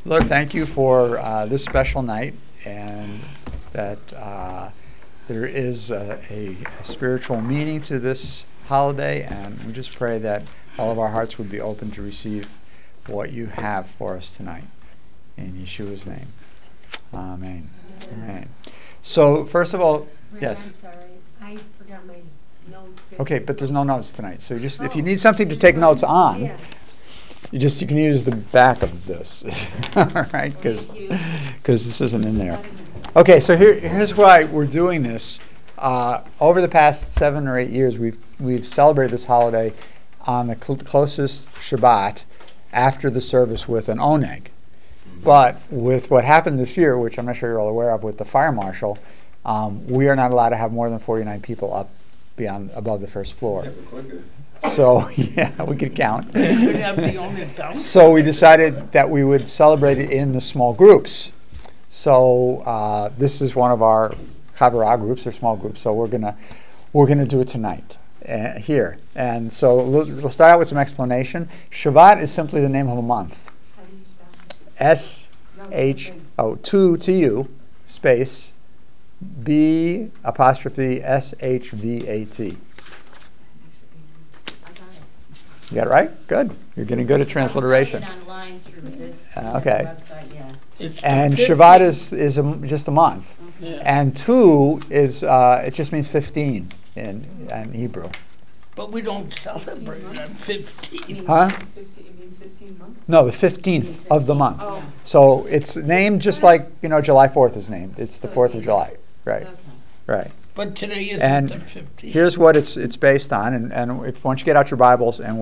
Lord, thank you for this special night, and that there is a spiritual meaning to this holiday, and we just pray that all of our hearts would be open to receive what you have for us tonight. In Yeshua's name. Amen. Amen. So, first of all, yes? I'm sorry. I forgot my notes. Okay, but there's no notes tonight. So just if you need something to take notes on, Yeah. you can use the back of this, all right? Because this isn't in there. Okay, so here's why we're doing this. Over the past 7 or 8 years, we've celebrated this holiday on the closest Shabbat after the service with an oneg. But with what happened this year, which I'm not sure you're all aware of, with the fire marshal, we are not allowed to have more than 49 people up above the first floor. So, yeah, we could count. So we decided that we would celebrate it in the small groups. So this is one of our Chavurah groups, or small groups. So we're gonna do it tonight here. And so we'll start out with some explanation. Shabbat is simply the name of a month. S-H-O, T-U, space, B''S-H-V-A-T. You got it right? Good. You're getting good at transliteration. Okay. And Shabbat is just a month. Yeah. And 2 is, it just means 15 in Hebrew. But we don't celebrate on 15. Huh? It means 15 months? No, the 15th of the month. Oh. So it's named just like, July 4th is named. It's the 4th of July. Right. Okay. Right. But today is And the 15th. here's what it's based on. And once you get out your Bibles, and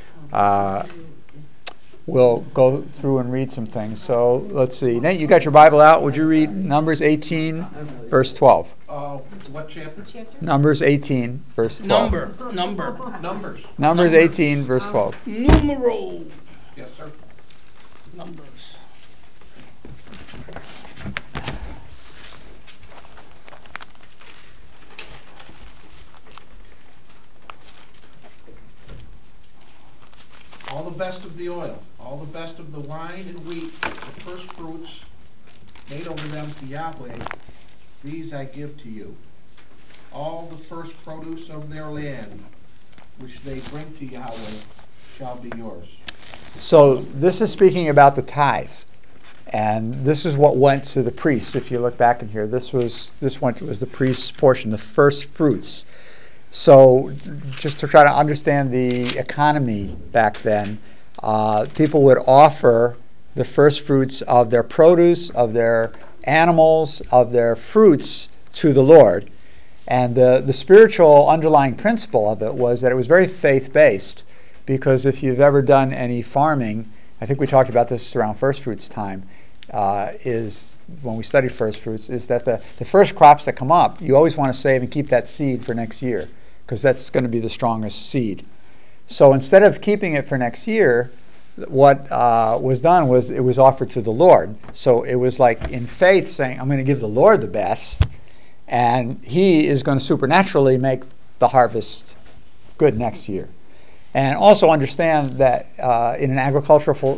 we'll go through and read some things. So let's see. Nate, you got your Bible out. Would you read Numbers 18, verse 12? What chapter? Numbers 18, verse 12. Numbers. Numbers 18, verse 12. Numero. Yes, sir. Numbers. All the best of the oil, all the best of the wine and wheat, the first fruits made over them to Yahweh, these I give to you. All the first produce of their land, which they bring to Yahweh, shall be yours. So this is speaking about the tithe. And this is what went to the priests. If you look back in here, this was the priest's portion, the first fruits. So just to try to understand the economy back then, people would offer the first fruits of their produce, of their animals, of their fruits to the Lord. And the spiritual underlying principle of it was that it was very faith-based, because if you've ever done any farming, I think we talked about this around first fruits time, is when we studied first fruits, is that the first crops that come up, you always want to save and keep that seed for next year, because that's going to be the strongest seed. So instead of keeping it for next year, what was done was it was offered to the Lord. So it was like in faith saying, I'm going to give the Lord the best, and He is going to supernaturally make the harvest good next year. And also understand that in an agricultural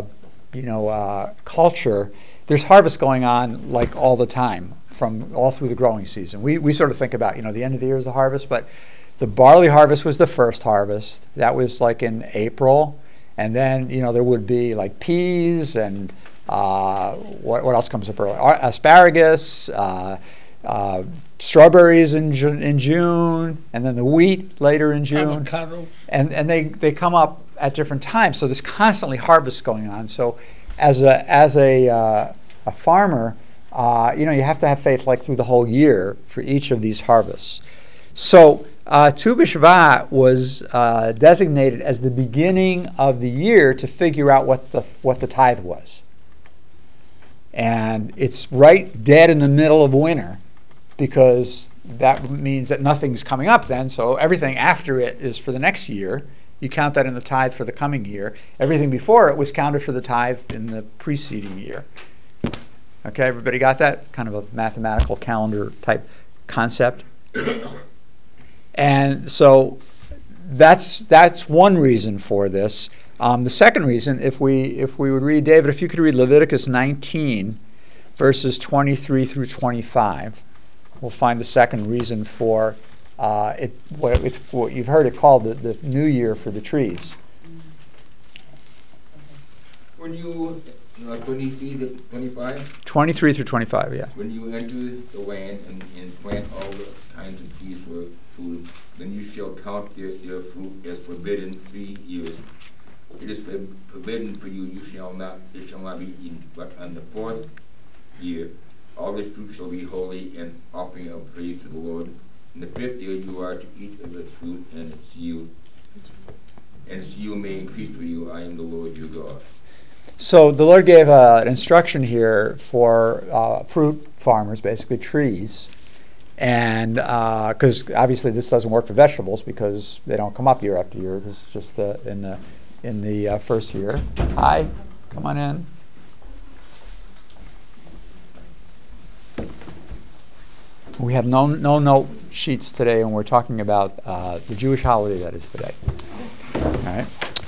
culture, there's harvest going on like all the time, from all through the growing season. We sort of think about, the end of the year is the harvest, but the barley harvest was the first harvest. That was like in April. And then, there would be like peas and what else comes up early? Asparagus, strawberries in June, and then the wheat later in June. Avocado. And they come up at different times. So there's constantly harvest going on. So as a farmer, you have to have faith like through the whole year for each of these harvests. So Tu B'Shvat was designated as the beginning of the year to figure out what the tithe was. And it's right dead in the middle of winter, because that means that nothing's coming up then, so everything after it is for the next year. You count that in the tithe for the coming year. Everything before it was counted for the tithe in the preceding year. Okay, everybody got that? Kind of a mathematical calendar type concept. And so that's one reason for this. The second reason, if we would read, David, if you could read Leviticus 19, verses 23 through 25, we'll find the second reason for what you've heard it called the New Year for the trees. When you, 23 to 25, 23 through 25, yeah. when you enter the land and plant all the kinds of trees for food, then you shall count their fruit as forbidden 3 years. It is forbidden for you, it shall not be eaten. But on the 4th year, all this fruit shall be holy, and offering of praise to the Lord. In the 5th year you are to eat of its fruit, and its yield may increase for you. I am the Lord your God. So the Lord gave an instruction here for fruit farmers, basically trees, and because obviously this doesn't work for vegetables because they don't come up year after year. This is just in the first year. Hi, come on in. We have no note sheets today, and we're talking about the Jewish holiday that is today. All right.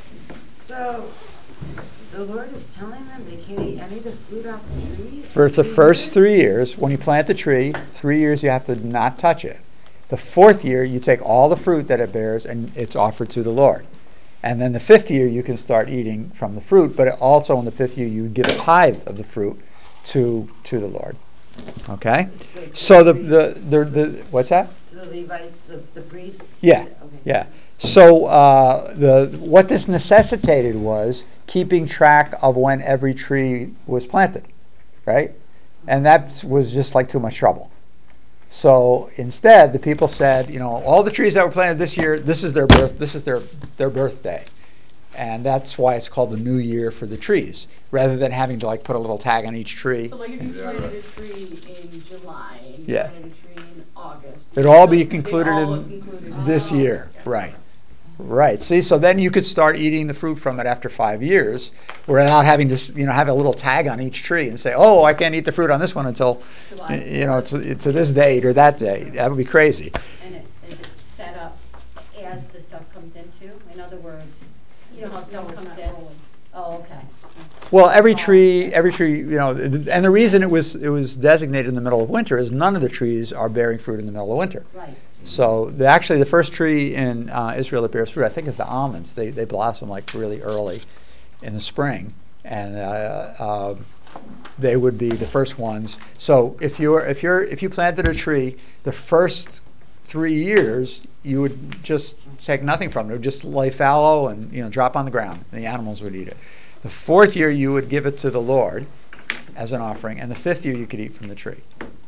So the Lord is telling them they can't eat any of the fruit off the trees? For the first 3 years, when you plant the tree, 3 years you have to not touch it. The 4th year, you take all the fruit that it bears and it's offered to the Lord. And then the 5th year, you can start eating from the fruit, but also in the 5th year, you give a tithe of the fruit to the Lord. Okay? So the what's that? To the Levites, the priests? Yeah, Okay. yeah. So what this necessitated was keeping track of when every tree was planted, right? And that was just like too much trouble. So instead, the people said, all the trees that were planted this year, this is their birthday. And that's why it's called the New Year for the trees, rather than having to put a little tag on each tree. So like if you planted a tree in July and you Yeah. planted a tree in August. It'd all be they'd included all in included this year, right? Right. See, so then you could start eating the fruit from it after 5 years, without having to, have a little tag on each tree and say, "Oh, I can't eat the fruit on this one until, to this date or that date." That would be crazy. And is it set up as the stuff comes in too? In other words, you know how stuff comes in? Oh, okay. Well, every tree, and the reason it was designated in the middle of winter is none of the trees are bearing fruit in the middle of winter. Right. So actually, the first tree in Israel that bears fruit, I think, is the almonds. They blossom really early in the spring, and they would be the first ones. So if you planted a tree, the first 3 years you would just take nothing from it. It would just lay fallow and drop on the ground, and the animals would eat it. The 4th year you would give it to the Lord as an offering, and the 5th year you could eat from the tree.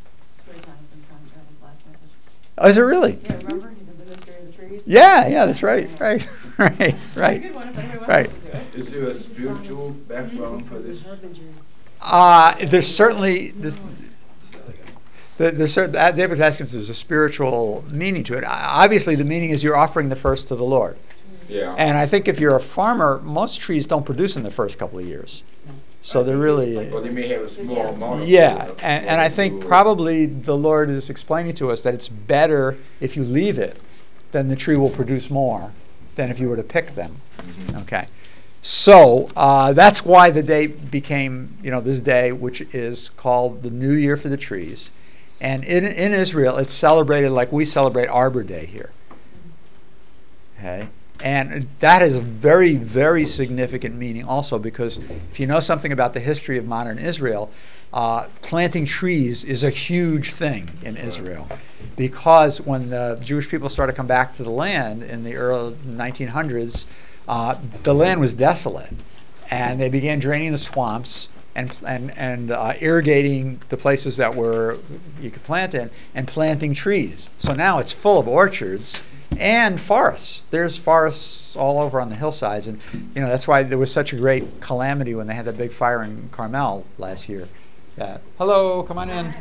Oh, is it really? Yeah, remember? He did the mystery of the trees? Yeah, that's right. Right. It's a good one if anyone Right. wants to do it. Is there a spiritual background for this? There's certainly there's certain. David was asking if there's a spiritual meaning to it. Obviously, the meaning is you're offering the first to the Lord. Yeah. And I think if you're a farmer, most trees don't produce in the first couple of years. So they're really. Well, they may have a small amount of Yeah, food, and I think probably the Lord is explaining to us that it's better if you leave it, then the tree will produce more than if you were to pick them. Okay, so that's why the date became, this day, which is called the New Year for the trees. And in Israel, it's celebrated like we celebrate Arbor Day here. Okay. And that has a very, very significant meaning also, because if you know something about the history of modern Israel, planting trees is a huge thing in Israel. Because when the Jewish people started to come back to the land in the early 1900s, the land was desolate. And they began draining the swamps and irrigating the places that you could plant in, and planting trees. So now it's full of orchards. And forests. There's forests all over on the hillsides, and that's why there was such a great calamity when they had that big fire in Carmel last year. Hello, come on in.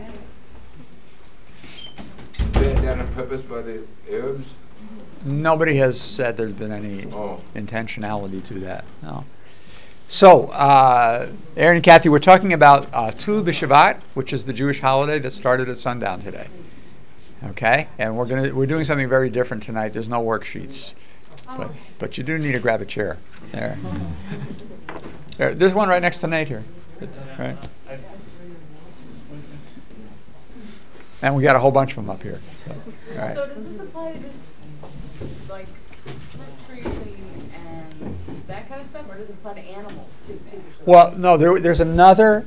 Been done on purpose by the Arabs? Nobody has said there's been any intentionality to that. No. So, Aaron and Kathy, we're talking about Tu B'Shavat, which is the Jewish holiday that started at sundown today. Okay, and we're doing something very different tonight. There's no worksheets But you do need to grab a chair. There. There's one right next to Nate here. Right. And we got a whole bunch of them up here. So, all right. So does this apply to just like fruit trees and that kind of stuff, or does it apply to animals too? Well, no, there's another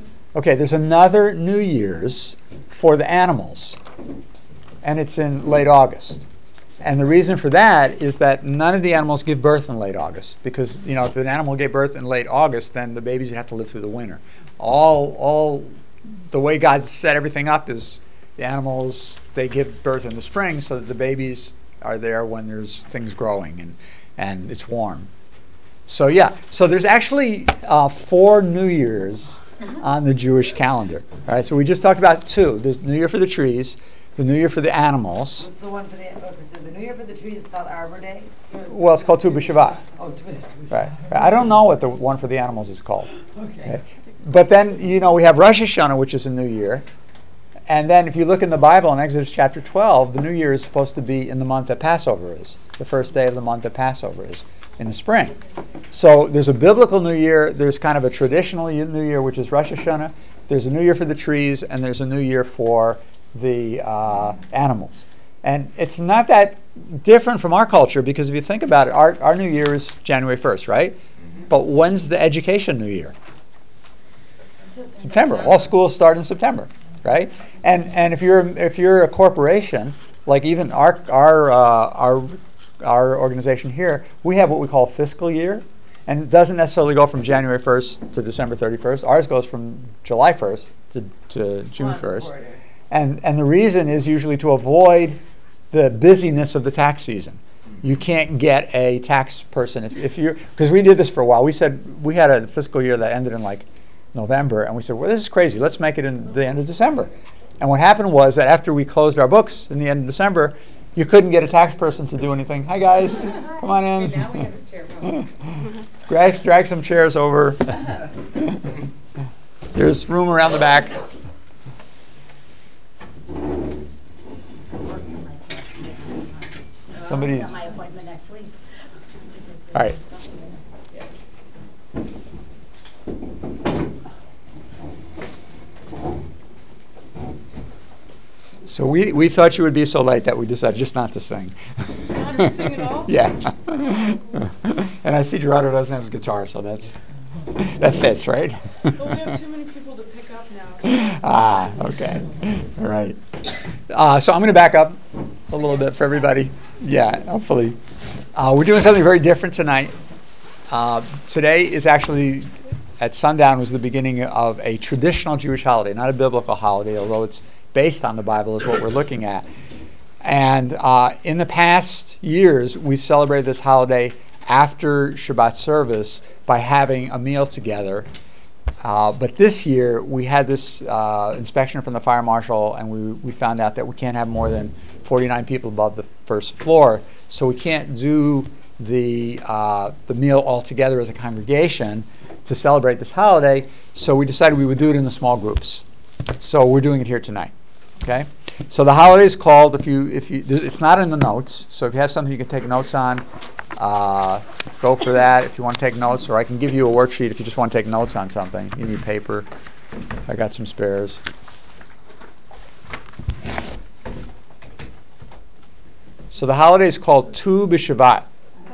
New Year's for the animals, and it's in late August. And the reason for that is that none of the animals give birth in late August, because if an animal gave birth in late August, then the babies have to live through the winter. All the way God set everything up is the animals, they give birth in the spring so that the babies are there when there's things growing and it's warm. So so there's actually 4 New Years on the Jewish calendar. All right, so we just talked about 2. There's New Year for the trees, the New Year for the animals. What's the one for the New Year for the trees is called Arbor Day? Well, it's called Tu B'Shavat. Oh, Tu B'Shavat. Right. I don't know what the one for the animals is called. Okay. But then, we have Rosh Hashanah, which is a new year. And then if you look in the Bible in Exodus chapter 12, the new year is supposed to be in the month that Passover is. The first day of the month that Passover is, in the spring. So there's a biblical new year. There's kind of a traditional new year, which is Rosh Hashanah. There's a new year for the trees, and there's a new year for the animals. And it's not that different from our culture, because if you think about it, our new year is January 1st, right? Mm-hmm. But when's the education new year? September. All schools start in September, right? And if you're a corporation, like even our organization here, we have what we call a fiscal year, and it doesn't necessarily go from January 1st to December 31st. Ours goes from July 1st to June 1st. And the reason is usually to avoid the busyness of the tax season. You can't get a tax person if you're, because we did this for a while. We said we had a fiscal year that ended in like November, and we said, well, this is crazy. Let's make it in the end of December. And what happened was that after we closed our books in the end of December, you couldn't get a tax person to do anything. Hi, guys. Come on in. Okay, now we have a chair problem. Drag some chairs over. There's room around the back. Somebody's. Got my appointment next week. All right. So we thought you would be so late that we decided just not to sing. Not to sing at all? Yeah. And I see Gerardo doesn't have his guitar, so that fits, right? But we have too many people to pick up now. Okay. All right. So I'm going to back up a little bit for everybody. Yeah, hopefully. We're doing something very different tonight. Today is actually, at sundown, was the beginning of a traditional Jewish holiday, not a biblical holiday, although it's based on the Bible is what we're looking at. And in the past years, we celebrated this holiday after Shabbat service by having a meal together. But this year, we had this inspection from the fire marshal, and we found out that we can't have more than 49 people above the first floor. So we can't do the meal all together as a congregation to celebrate this holiday. So we decided we would do it in the small groups. So we're doing it here tonight. Okay. So the holiday is called. It's not in the notes. So if you have something you can take notes on, go for that. If you want to take notes, or I can give you a worksheet if you just want to take notes on something. You need paper. I got some spares. So the holiday is called Tu B'Shavat.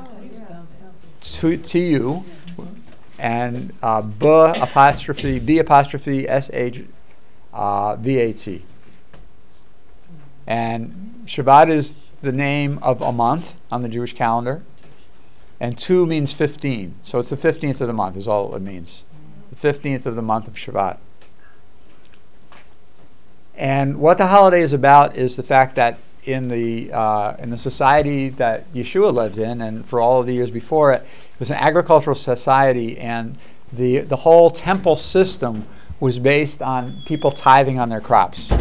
T-U and B apostrophe S-H-V-A-T. And Shabbat is the name of a month on the Jewish calendar. And 2 means 15. So it's the 15th of the month is all it means. The 15th of the month of Shabbat. And what the holiday is about is the fact that in the society that Yeshua lived in, and for all of the years before it, it was an agricultural society, and the whole temple system was based on people tithing on their crops.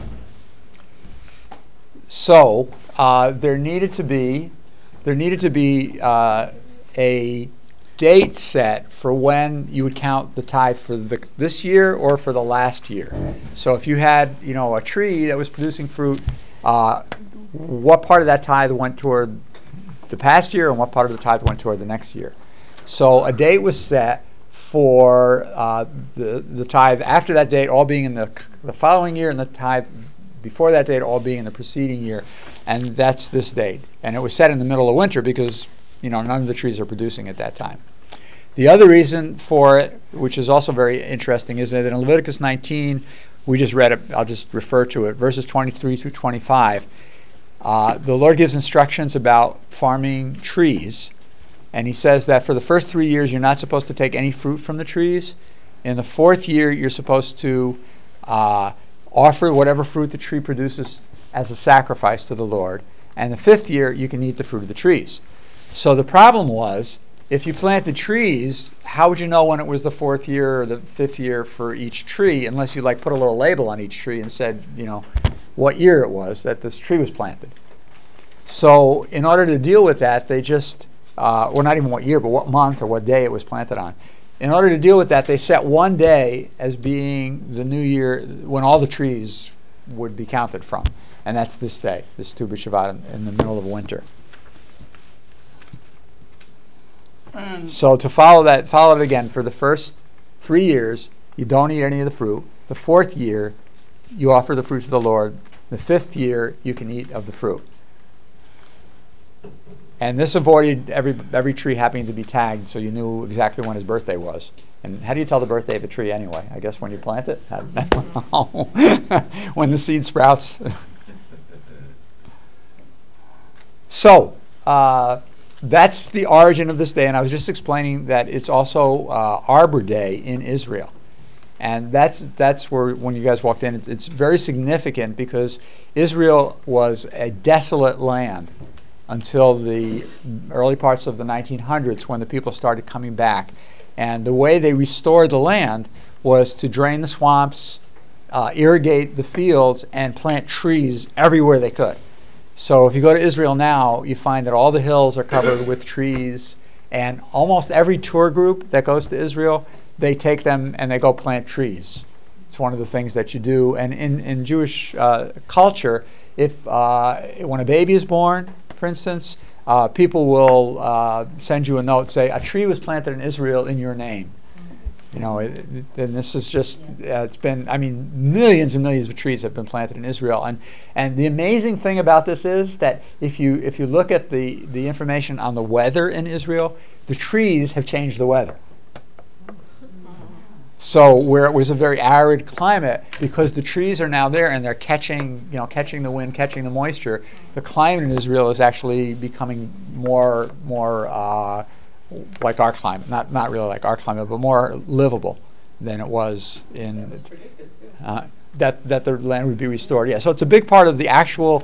So there needed to be a date set for when you would count the tithe for this year or for the last year. So if you had a tree that was producing fruit, what part of that tithe went toward the past year and what part of the tithe went toward the next year. So a date was set for the tithe after that date all being in the following year, and the tithe before that date all being in the preceding year, and that's this date. And it was set in the middle of winter because none of the trees are producing at that time. The other reason for it, which is also very interesting, is that in Leviticus 19, we just read it, I'll just refer to it, verses 23 through 25, the Lord gives instructions about farming trees, and he says that for the first 3 years you're not supposed to take any fruit from the trees. In the 4th year you're supposed to offer whatever fruit the tree produces as a sacrifice to the Lord, and the 5th year you can eat the fruit of the trees. So the problem was, if you planted trees, how would you know when it was the 4th year or the 5th year for each tree, unless you put a little label on each tree and said, what year it was that this tree was planted. So in order to deal with that, they just, well, not even what year, but what month or what day it was planted on. In order to deal with that, they set one day as being the new year when all the trees would be counted from. And that's this day, this Tu B'Shavat in the middle of winter. So to follow it again, for the first 3 years, you don't eat any of the fruit. The 4th year, you offer the fruit to the Lord. The 5th year, you can eat of the fruit. And this avoided every tree having to be tagged, so you knew exactly when his birthday was. And how do you tell the birthday of a tree anyway? I guess when you plant it? When the seed sprouts. So, that's the origin of this day, and I was just explaining that it's also Arbor Day in Israel. And that's where, when you guys walked in, it's very significant because Israel was a desolate land until the early parts of the 1900s when the people started coming back. And the way they restored the land was to drain the swamps, irrigate the fields, and plant trees everywhere they could. So if you go to Israel now, you find that all the hills are covered with trees, and almost every tour group that goes to Israel, they take them and they go plant trees. It's one of the things that you do. And in Jewish culture, if when a baby is born, for instance, people will send you a note, say, a tree was planted in Israel in your name. And this is just, it's been, millions and millions of trees have been planted in Israel. And the amazing thing about this is that if you look at the information on the weather in Israel, the trees have changed the weather. So where it was a very arid climate, because the trees are now there and they're catching the wind, catching the moisture, the climate in Israel is actually becoming more like our climate, not really like our climate, but more livable than it was in that the land would be restored. Yeah, so it's a big part of the actual,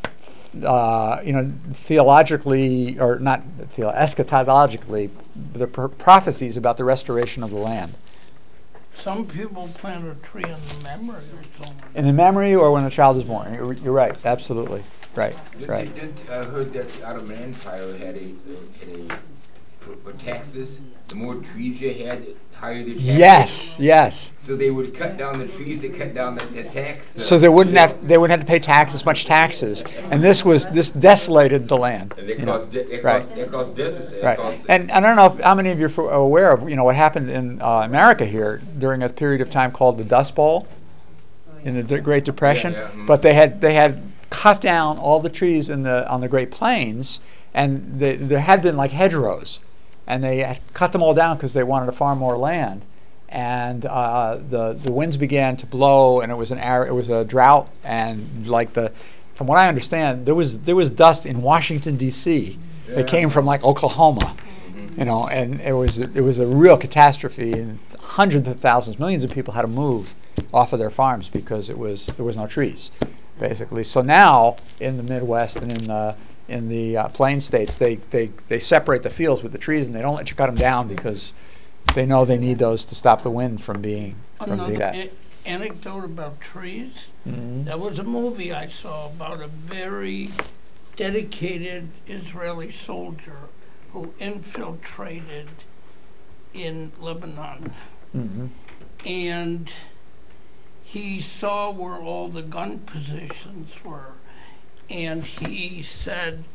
theologically, or not eschatologically, the prophecies about the restoration of the land. Some people plant a tree in the memory or something. In the memory or when a child is born. You're right, absolutely. Right. I heard that the Ottoman Empire had for taxes, the more trees you had, the higher the taxes. Yes. So they would cut down the trees, they cut down the tax. So they wouldn't have to pay as much taxes, and this desolated the land. And they caused deserts. Right. And I don't know how many of you are aware of what happened in America here during a period of time called the Dust Bowl in the Great Depression. Yeah. But they had cut down all the trees on the Great Plains, and there had been like hedgerows. And they had cut them all down because they wanted to farm more land, and the winds began to blow, and it was a drought, and from what I understand, there was dust in Washington D.C. that came from like Oklahoma, and it was a real catastrophe, and hundreds of thousands, millions of people had to move off of their farms because there was no trees, basically. So now in the Midwest and in the plain states, they separate the fields with the trees, and they don't let you cut them down because they know they need those to stop the wind from being that. Anecdote about trees. Mm-hmm. There was a movie I saw about a very dedicated Israeli soldier who infiltrated in Lebanon. Mm-hmm. And he saw where all the gun positions were. And he said,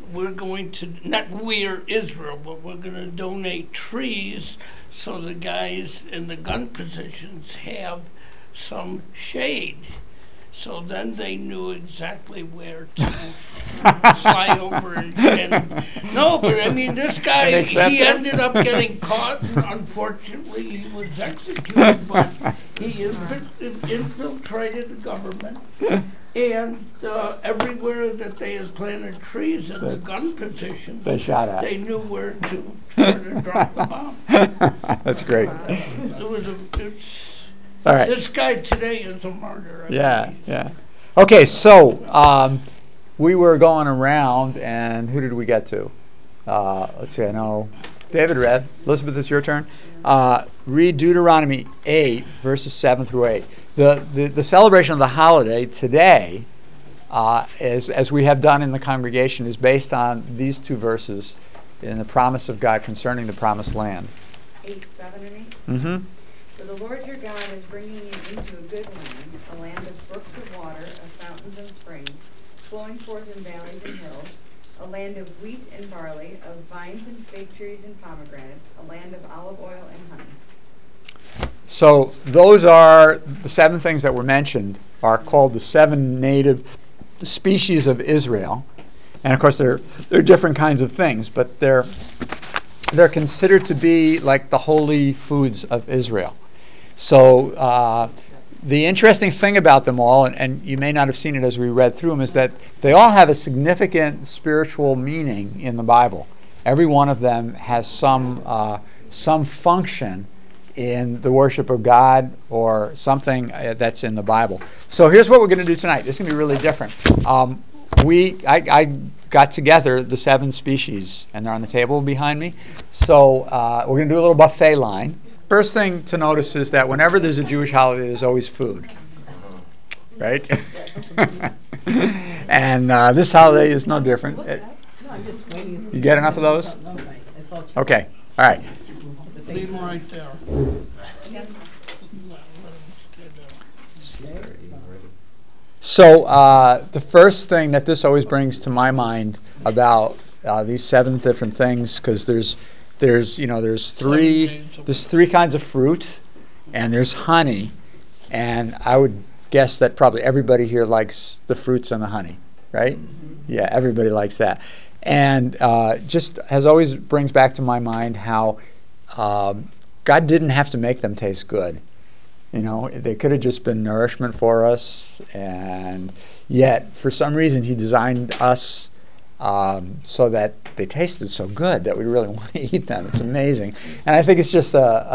we're going to, not we're Israel, but we're going to donate trees so the guys in the gun positions have some shade. So then they knew exactly where to fly over and no, but I mean, this guy, he ended up getting caught, and unfortunately he was executed, but he infiltrated the government, and everywhere that they had planted trees in the gun positions, They shot at. they knew where to drop the bomb. That's great. It's, All right. this guy today is a martyr. I Yeah, believe. yeah. Okay, so we were going around, and who did we get to? Let's see, I know David read. Elizabeth, it's your turn. Read Deuteronomy 8, verses 7 through 8. The celebration of the holiday today, as we have done in the congregation, is based on these two verses in the promise of God concerning the promised land. 8, 7, and 8. Mm-hmm. For the Lord your God is bringing you into a good land, a land of brooks of water, of fountains and springs, flowing forth in valleys and hills, a land of wheat and barley, of vines and fig trees and pomegranates, a land of olive oil and honey. So those are the 7 things that were mentioned, are called the 7 native species of Israel. And of course they're different kinds of things, but they're considered to be like the holy foods of Israel. So the interesting thing about them all, and you may not have seen it as we read through them, is that they all have a significant spiritual meaning in the Bible. Every one of them has some function in the worship of God or something that's in the Bible. So here's what we're going to do tonight. This is going to be really different. I got together the 7 species, and they're on the table behind me. So we're going to do a little buffet line. First thing to notice is that whenever there's a Jewish holiday, there's always food, right? And this holiday is no different. You get enough of those? Okay, all right. Leave him right there. So the first thing that this always brings to my mind about these 7 different things, because there's 3 kinds of fruit, and there's honey, and I would guess that probably everybody here likes the fruits and the honey, right? Mm-hmm. Yeah, everybody likes that, and just as always brings back to my mind how God didn't have to make them taste good. You know, they could have just been nourishment for us, and yet for some reason He designed us so that they tasted so good that we really want to eat them. It's amazing, and I think it's just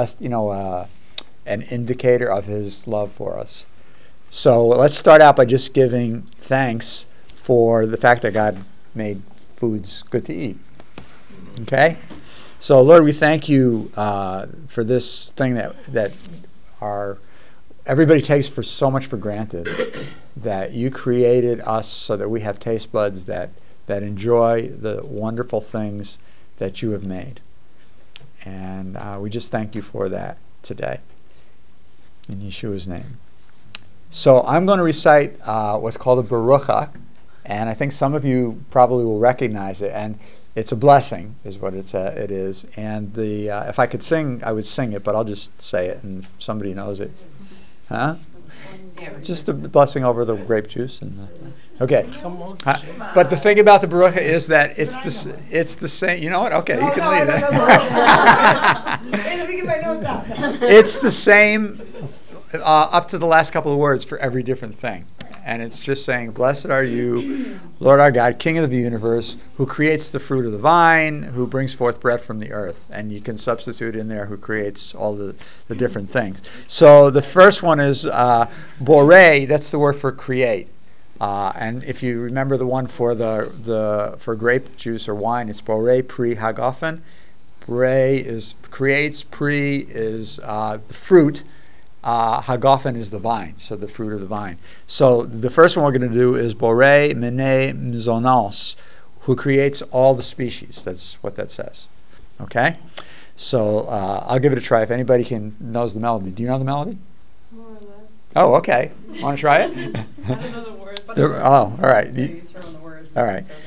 an indicator of His love for us. So let's start out by just giving thanks for the fact that God made foods good to eat. Okay, so Lord, we thank You for this thing that everybody takes for so much for granted, that You created us so that we have taste buds that enjoy the wonderful things that You have made. And we just thank You for that today. In Yeshua's name. So I'm going to recite what's called a Barucha, and I think some of you probably will recognize it. And it's a blessing, is what it is. And if I could sing, I would sing it, but I'll just say it, and somebody knows it. Huh? Just a blessing over the grape juice. Okay. But the thing about the Barucha is that it's the same. You know what? Okay, you can leave it. Hey, let me get my notes out. It's the same up to the last couple of words for every different thing. And it's just saying, blessed are You, Lord our God, King of the universe, who creates the fruit of the vine, who brings forth bread from the earth. And you can substitute in there who creates all the different things. So the first one is borei, that's the word for create. And if you remember the one for for grape juice or wine, it's borei pri hagafen. Borei is creates, pri is the fruit. Hagafen is the vine, so the fruit of the vine. So the first one we're going to do is borei mene mzonos, who creates all the species. That's what that says. Okay? So I'll give it a try if anybody knows the melody. Do you know the melody? More or less. Oh, okay. Want to try it? I don't know the words. All right. You throw in the words. All right.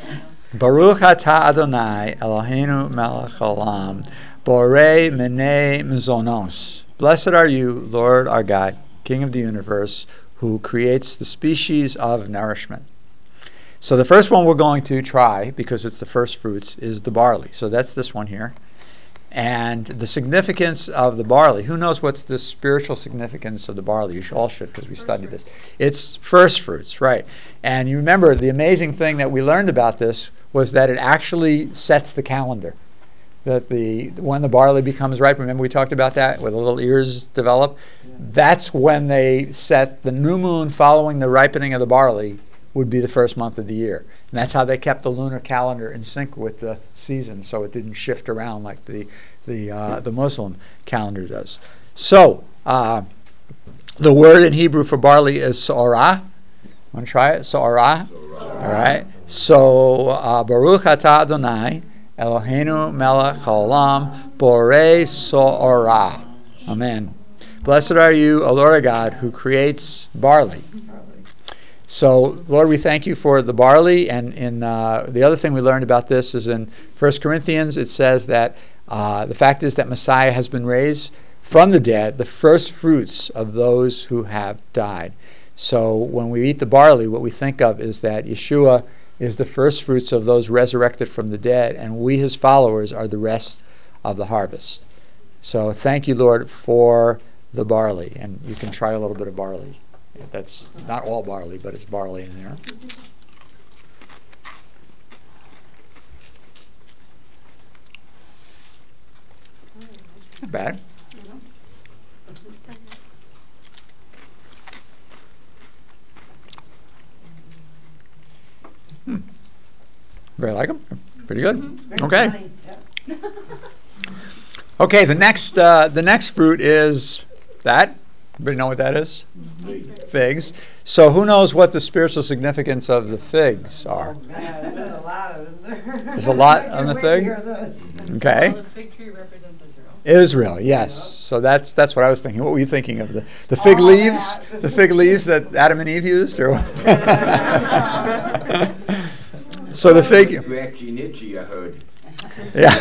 Baruch atah Adonai Eloheinu melech haolam, borei minei mizonos. Blessed are you, Lord our God, King of the universe, who creates the species of nourishment. So the first one we're going to try, because it's the first fruits, is the barley. So that's this one here. And the significance of the barley, who knows what's the spiritual significance of the barley? You all should, because we studied this. It's first fruits, right. And you remember the amazing thing that we learned about this was that it actually sets the calendar. That when the barley becomes ripe, remember we talked about that, where the little ears develop? Yeah. That's when they set the new moon following the ripening of the barley would be the first month of the year. And that's how they kept the lunar calendar in sync with the season, so it didn't shift around like the Muslim calendar does. So, the word in Hebrew for barley is so'orah. Want to try it? So'orah? All right. So, Baruch atah Adonai Eloheinu melech haolam, borei so'orah. Amen. Blessed are you, O Lord God, who creates barley. So, Lord, we thank you for the barley. And in the other thing we learned about this is in 1 Corinthians, it says that the fact is that Messiah has been raised from the dead, the first fruits of those who have died. So when we eat the barley, what we think of is that Yeshua is the first fruits of those resurrected from the dead, and we, his followers, are the rest of the harvest. So thank you, Lord, for the barley. And you can try a little bit of barley. That's not all barley, but it's barley in there. Not bad. Very like them. Pretty good. Okay. Okay. The next fruit is that. Everybody know what that is? Figs. So who knows what the spiritual significance of the figs are? Oh, man, there's a lot of them. There's a lot on the fig? Okay. Well, the fig tree represents Israel. Israel, yes. So that's what I was thinking. What were you thinking of? The fig leaves? The fig leaves that Adam and Eve used? Or So the fig... Scratchy and itchy, I heard. Yeah.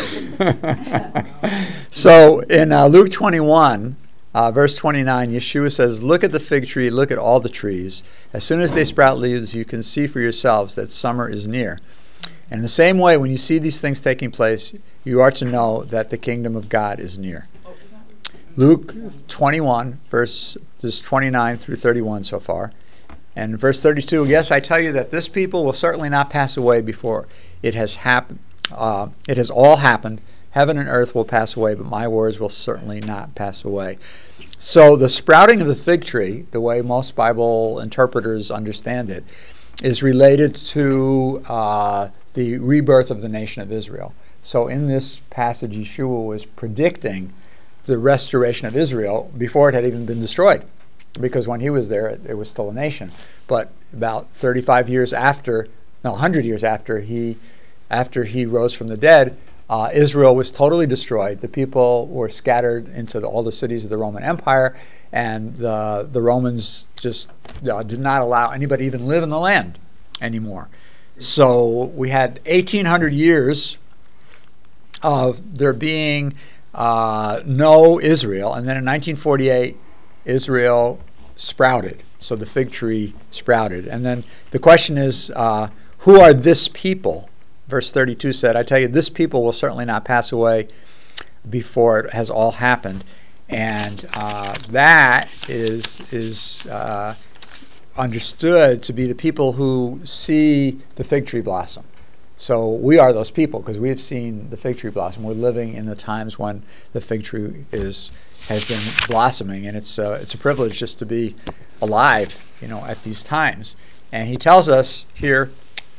So in Luke 21... verse 29, Yeshua says, look at the fig tree, look at all the trees. As soon as they sprout leaves, you can see for yourselves that summer is near. And in the same way, when you see these things taking place, you are to know that the kingdom of God is near. Luke 21, verses 29 through 31 so far. And verse 32, yes, I tell you that this people will certainly not pass away before it has happened. It has all happened. Heaven and earth will pass away, but my words will certainly not pass away. So the sprouting of the fig tree, the way most Bible interpreters understand it, is related to the rebirth of the nation of Israel. So in this passage, Yeshua was predicting the restoration of Israel before it had even been destroyed. Because when he was there, it was still a nation. But about 100 years after he rose from the dead, Israel was totally destroyed. The people were scattered into all the cities of the Roman Empire, and the Romans just did not allow anybody to even live in the land anymore. So we had 1,800 years of there being no Israel, and then in 1948, Israel sprouted. So the fig tree sprouted. And then the question is, who are this people? Verse 32 said, I tell you, this people will certainly not pass away before it has all happened. And that is understood to be the people who see the fig tree blossom. So we are those people because we have seen the fig tree blossom. We're living in the times when the fig tree has been blossoming, and it's a privilege just to be alive, at these times. And he tells us here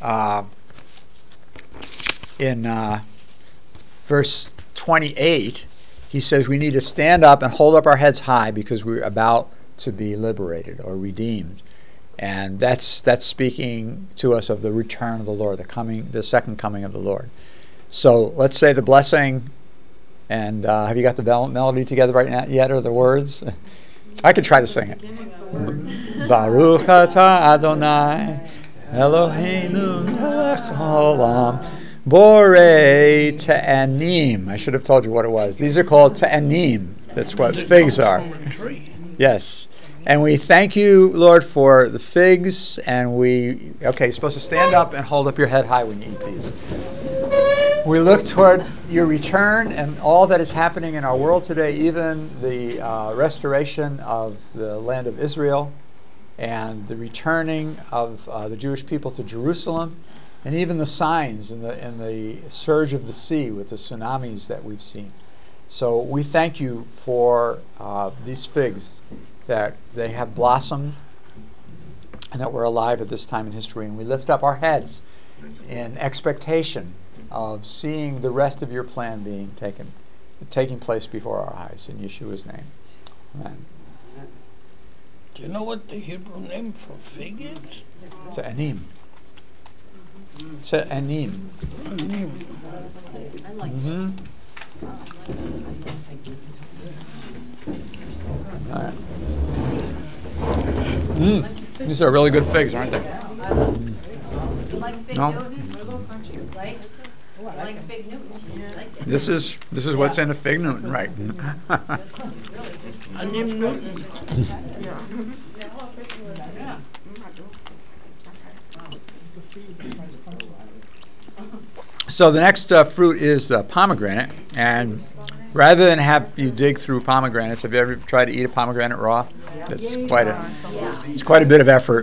in verse 28, he says we need to stand up and hold up our heads high because we're about to be liberated or redeemed. And that's speaking to us of the return of the Lord, the second coming of the Lord. So let's say the blessing. And have you got the melody together right now yet, or the words? I could try to sing it. Baruch atah Adonai Eloheinu melech haolam. Borei te'anim. I should have told you what it was. These are called te'anim. That's what It figs comes are. from a tree. Yes. And we thank you, Lord, for the figs. And you're supposed to stand up and hold up your head high when you eat these. We look toward your return and all that is happening in our world today, even the restoration of the land of Israel and the returning of the Jewish people to Jerusalem, and even the signs in the surge of the sea with the tsunamis that we've seen. So we thank you for these figs, that they have blossomed and that we're alive at this time in history. And we lift up our heads in expectation of seeing the rest of your plan taking place before our eyes. In Yeshua's name. Amen. Do you know what the Hebrew name for fig is? Te'anim. Te'anim. I like Mm-hmm. All right. These are really good figs, aren't they? You like Fig No. Newtons? Right? You like Fig Newtons? This is what's in a fig Newton, right? Anim Newton. So the next fruit is pomegranate, and rather than have you dig through pomegranates, have you ever tried to eat a pomegranate raw? It's quite a bit of effort.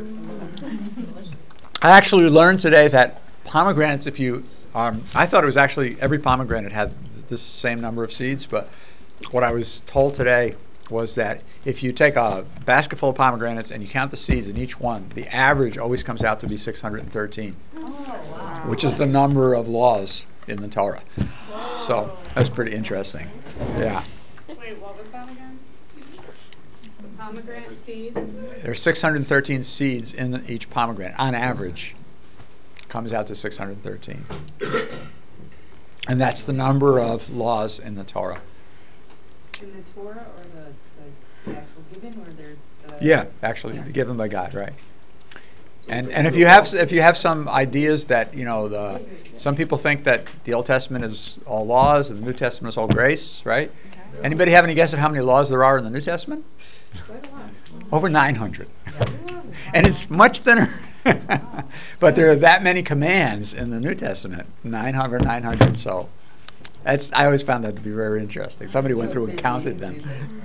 I actually learned today that pomegranates, I thought it was actually every pomegranate had the same number of seeds, but what I was told today was that if you take a basket full of pomegranates and you count the seeds in each one, the average always comes out to be 613, which is the number of laws in the Torah. So that's pretty interesting. Yeah. Wait, what was that again? Pomegranate seeds? There's 613 seeds in each pomegranate. On average, comes out to 613. And that's the number of laws in the Torah. In the Torah or the actual given, or they're Yeah, actually, given by God, right? And if you have some ideas that some people think that the Old Testament is all laws and the New Testament is all grace, right? Anybody have any guess of how many laws there are in the New Testament? Over 900, and it's much thinner. But there are that many commands in the New Testament, 900. So I always found that to be very interesting. Somebody went through and counted them.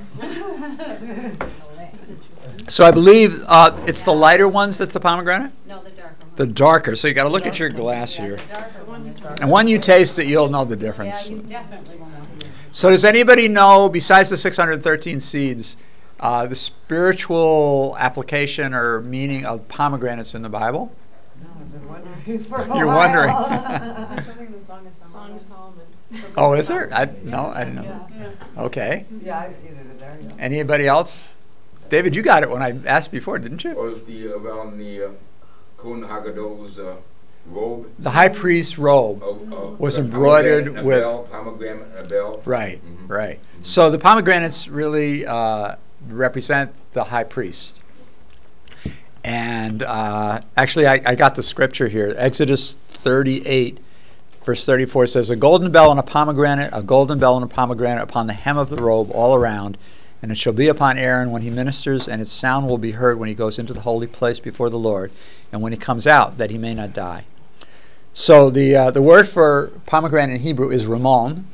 So I believe it's the lighter ones that's the pomegranate? No, the darker one. The darker. So you got to look at your glass Yeah, here. the darker one is darker. And when you taste it, you'll know the Yeah, difference. you definitely will know. So does anybody know, besides the 613 seeds, the spiritual application or meaning of pomegranates in the Bible? No, I've been wondering for a You're while. wondering. something in the Song of Solomon. Oh, is there? I didn't know. Okay. Yeah, I've seen it in there. Yeah. Anybody else? David, you got it when I asked before, didn't you? Was around the Kohen Hagadol's robe The high priest's robe. Was embroidered pomegranate, with- pomegranate and a bell. Right, Mhm. right. So the pomegranates really represent the high priest. And actually, I got the scripture here. Exodus 38, verse 34 says, a golden bell and a pomegranate upon the hem of the robe all around. And it shall be upon Aaron when he ministers, and its sound will be heard when he goes into the holy place before the Lord, and when he comes out, that he may not die. So the word for pomegranate in Hebrew is ramon.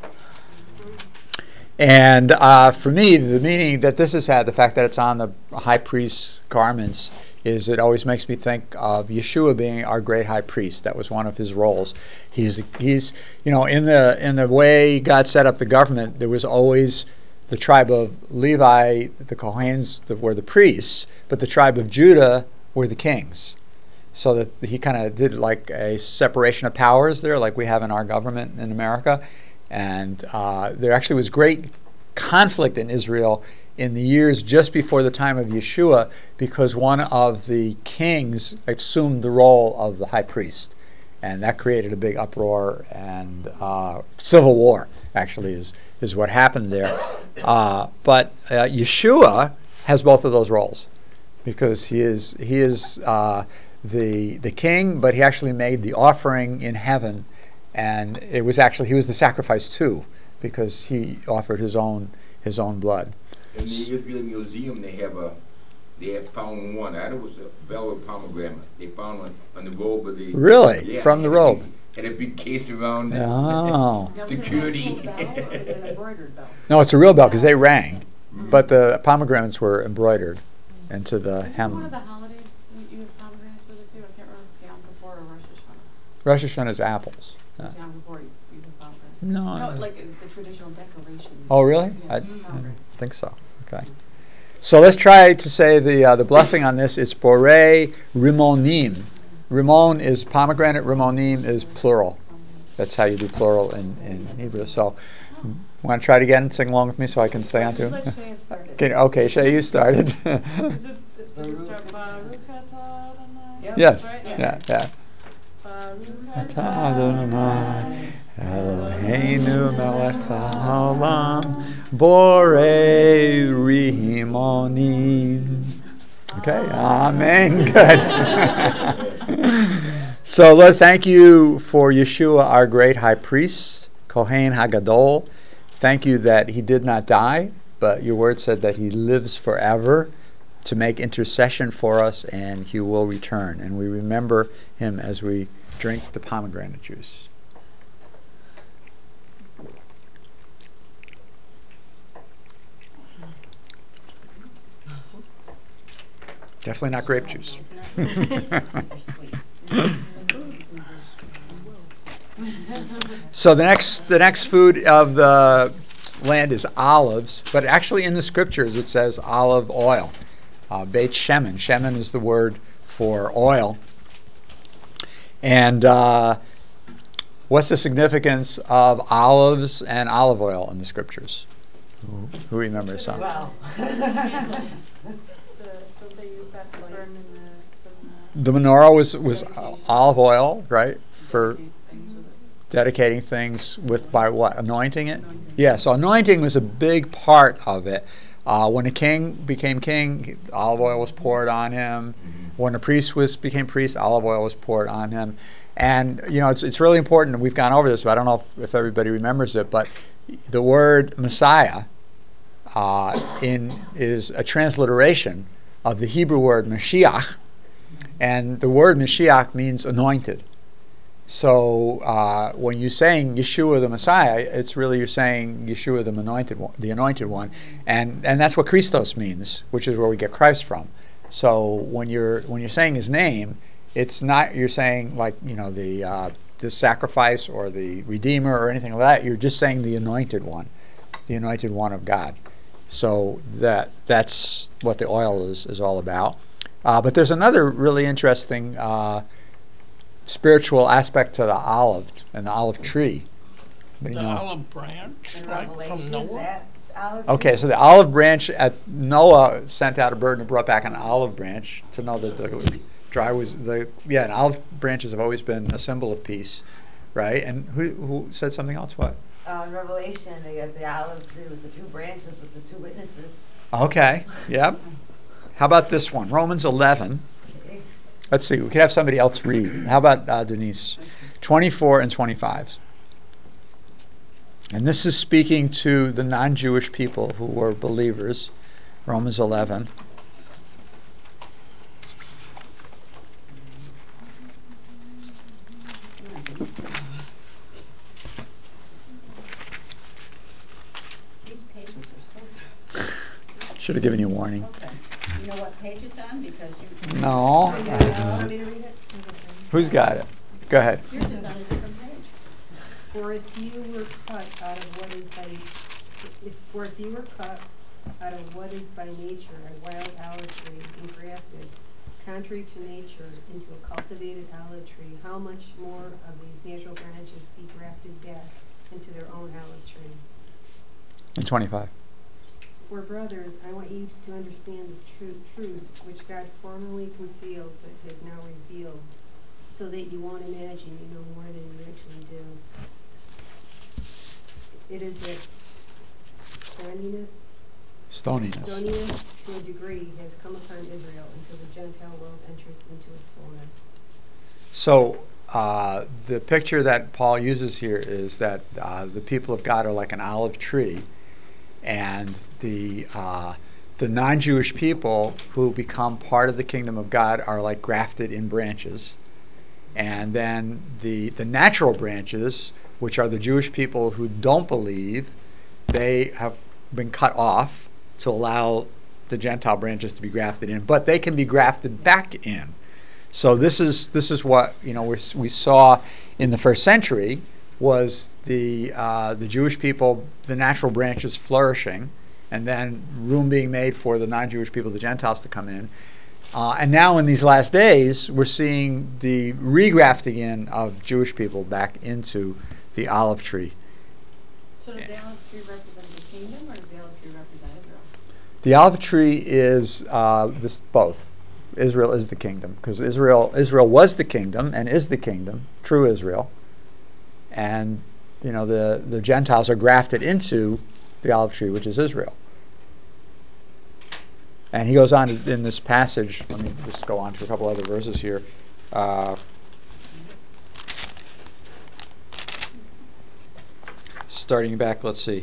And for me, the meaning that this has had, the fact that it's on the high priest's garments, is it always makes me think of Yeshua being our great high priest. That was one of his roles. He's in the way God set up the government, there was always the tribe of Levi, the Kohens were the priests, but the tribe of Judah were the kings. So that he kind of did like a separation of powers there, like we have in our government in America. And there actually was great conflict in Israel in the years just before the time of Yeshua, because one of the kings assumed the role of the high priest. And that created a big uproar, and civil war actually is what happened there. But Yeshua has both of those roles, because he is the king, but he actually made the offering in heaven, and it was actually he was the sacrifice too, because he offered his own blood. In the Israel Museum, they have found one. I thought it was a bell of pomegranate. They found one on the robe of the. Really? From the robe? And a big case around it. Oh. Security. Was it an actual bell or was it an embroidered bell? No, it's a real bell because they rang, but the pomegranates were embroidered into the Is hem. one of the holidays you have pomegranates with it too? I can't remember if it's Yom Kippur or Rosh Hashanah. Rosh Hashanah is apples. So it's Yom Kippur, you have pomegranates. No. No, like the traditional decoration. Oh, really? Yeah, I pomegranates. think so. Okay. So let's try to say the blessing on this. It's Borei Rimonim. Rimon is pomegranate. Rimonim is plural. That's how you do plural in Hebrew. So, want to try it again? Sing along with me so I can stay on to Let it. Shea start it. Okay, Shay, you started. Is it, does it start Baruch atah Adonai? Yes. Right? Yeah. Baruch Atah Adonai Eloheinu melech haolam borei rimonim. Okay, amen. Good. So, Lord, thank you for Yeshua, our great high priest, Kohen Hagadol. Thank you that he did not die, but your word said that he lives forever to make intercession for us, and he will return. And we remember him as we drink the pomegranate juice. Definitely not grape juice. So the next food of the land is olives, but actually in the scriptures it says olive oil. Beit Shemen. Shemen is the word for oil. And what's the significance of olives and olive oil in the scriptures? Who remembers some? Well, Don't they use that to burn in the The menorah was olive oil, right? For things with it? dedicating things by what? Anointing it? Yeah, so anointing was a big part of it. When a king became king, olive oil was poured on him. When a priest became priest, olive oil was poured on him. And, it's really important, and we've gone over this, but I don't know if everybody remembers it, but the word Messiah is a transliteration of the Hebrew word Mashiach, and the word Mashiach means anointed. So when you're saying Yeshua the Messiah, it's really you're saying Yeshua the anointed one, and that's what Christos means, which is where we get Christ from. So when you're saying his name, it's not you're saying like the sacrifice or the Redeemer or anything like that. You're just saying the anointed one of God. So that's what the oil is all about. But there's another really interesting spiritual aspect to the olive and the olive tree. The olive branch, in like from Revelation, Noah. that olive Okay, so the olive branch at Noah sent out a bird and brought back an olive branch to know that the and olive branches have always been a symbol of peace, right? And who said something else? What? in Revelation, they got the olive tree with the two branches with the two witnesses. Okay, yep. How about this one? Romans 11. Okay. Let's see, we could have somebody else read. How about Denise? 24 and 25. And this is speaking to the non-Jewish people who were believers. Romans 11. These pages are so, Should have given you a warning. okay. You know what page it's on, because you. No. Want me to read it? Who's got it? Go ahead. Yours is on a different page. For if you were cut out of what is by nature a wild olive tree and grafted, contrary to nature, into a cultivated olive tree, how much more of these natural branches be grafted back into their own olive tree? And 25. For brothers, I want you to understand this truth which God formerly concealed but has now revealed, so that you won't imagine you know more than you actually do. It is that finding it. Stoniness. Stoniness to a degree has come upon Israel until the Gentile world enters into its fullness. So the picture that Paul uses here is that the people of God are like an olive tree, and the non-Jewish people who become part of the kingdom of God are like grafted in branches. And then the natural branches, which are the Jewish people who don't believe, they have been cut off to allow the Gentile branches to be grafted in, but they can be grafted back in. So this is what we saw in the first century was the Jewish people, the natural branches flourishing, and then room being made for the non-Jewish people, the Gentiles, to come in. And now in these last days, we're seeing the regrafting in of Jewish people back into the olive tree. So does the olive tree represent the kingdom, or does the olive tree represent Israel? The olive tree is both. Israel is the kingdom, because Israel was the kingdom and is the kingdom, true Israel. And the Gentiles are grafted into the olive tree, which is Israel. And he goes on in this passage. Let me just go on to a couple other verses here. Starting back, let's see.